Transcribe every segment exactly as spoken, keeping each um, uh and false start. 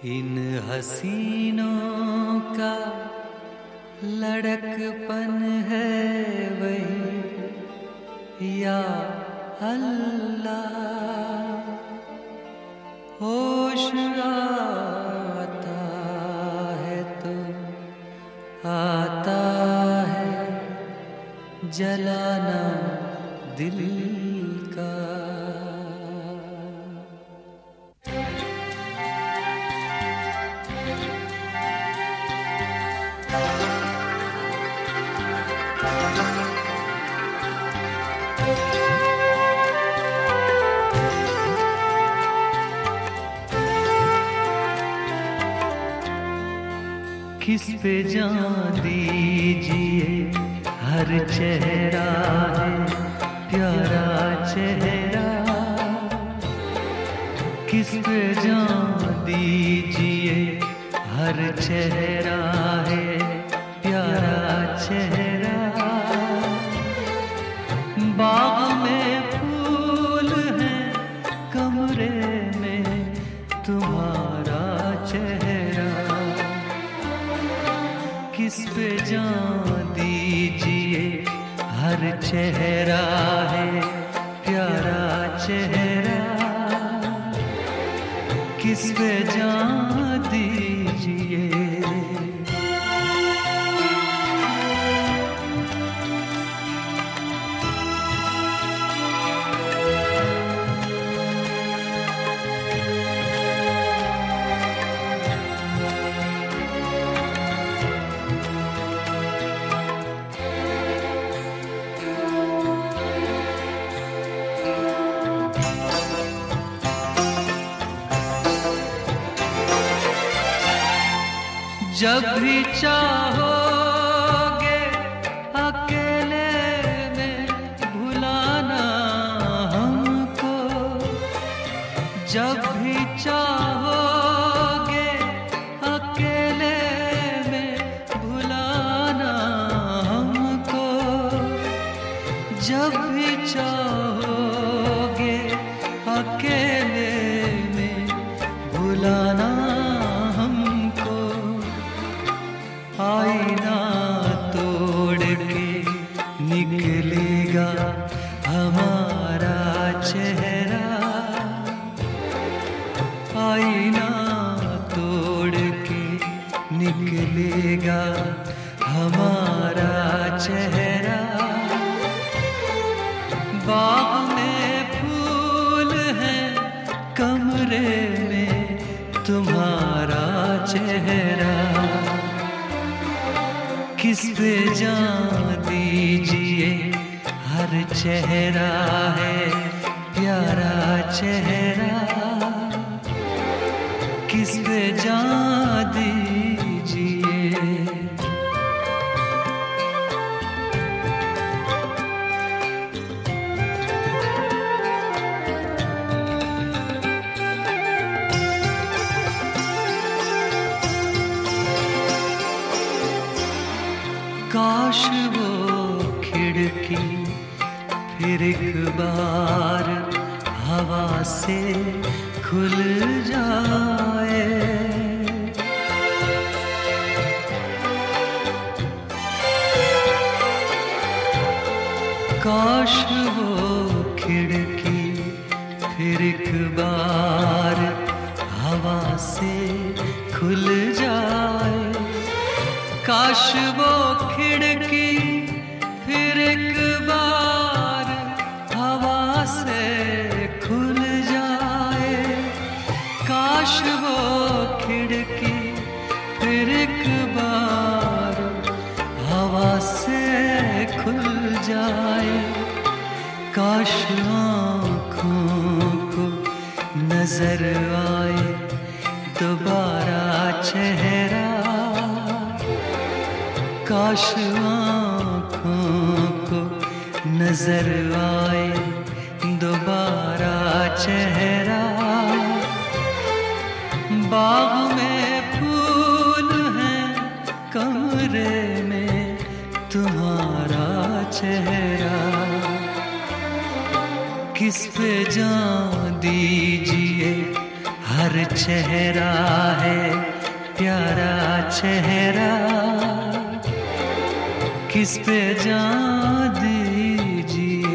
इन हसीनों का लड़कपन है वही या अल्लाह। होश आता है तो आता है जलाना दिल का। किस पे जान दीजिए हर चेहरा है प्यारा चेहरा। किस पे जान दीजिए हर चेहरा है प्यारा चेहरा। बाग में फूल हैं कमरे में तुम्हारा चेहरा। किस पे जान दीजिए हर चेहरा है प्यारा चेहरा। किस पे जान दीजिए। जब भी चाहोगे अकेले में भुलाना हमको। जब भी चाहोगे अकेले में भुलाना हमको। जब भी चाहोगे अकेले में भुलाना आईना तोड़ के निकलेगा हमारा चेहरा। आईना तोड़ के निकलेगा हमारा चेहरा। बाग में फूल हैं कमरे में तुम्हारा चेहरा। किस पे जान दीजिए हर चेहरा है प्यारा चेहरा। किस पे जान दीजिए। काश वो खिड़की फिर एक बार हवा से खुल जाए। काश वो खिड़की फिर एक बार हवा से खुल जाए। काश वो खिड़की फिर एक बार हवा से खुल जाए। काश वो खिड़की फिर एक बार हवा से खुल जाए। काश आँखों को नजर आए दोबारा चेहरा। काश आँखों को नजर आए दोबारा चेहरा। बाग में फूल हैं कमरे में तुम्हारा चेहरा। किस पे जान दीजिए हर हर चेहरा है प्यारा चेहरा, किस पे जान दीजिए।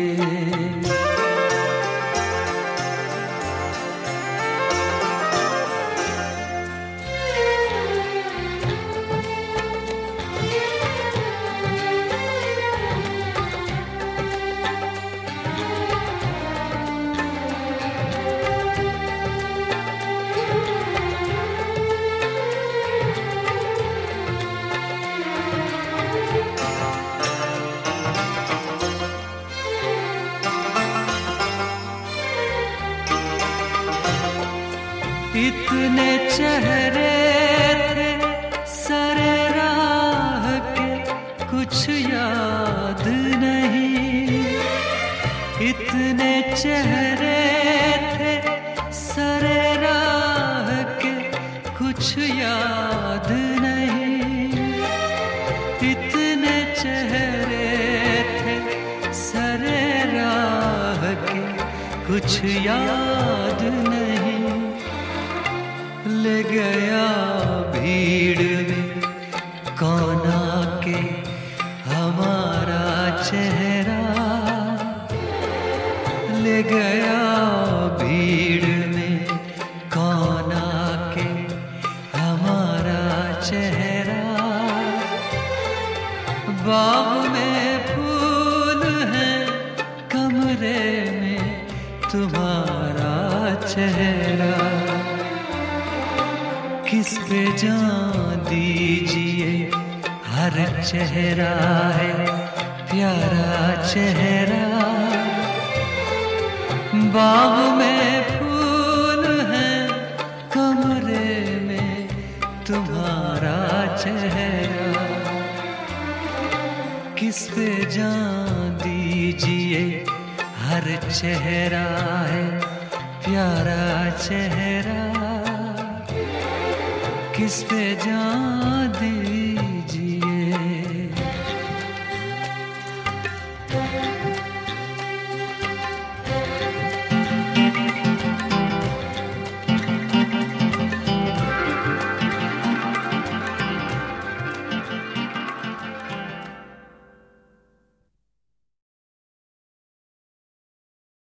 इतने चेहरे थे सरे राह के, कुछ याद नहीं। इतने चेहरे थे सरे राह के, कुछ याद नहीं। इतने चेहरे थे सरे राह के, कुछ याद नहीं। ले गया भीड़ में कौन आके हमारा चेहरा, ले गया भीड़ में कौन आके हमारा चेहरा। बाग में फूल हैं, कमरे में तुम्हारा चेहरा, किस पे जान दीजिए। हर चेहरा है प्यारा चेहरा, बाग में फूल हैं, कमरे में तुम्हारा चेहरा, किस पे जान दीजिए। हर चेहरा है प्यारा चेहरा, किस पे जान दे।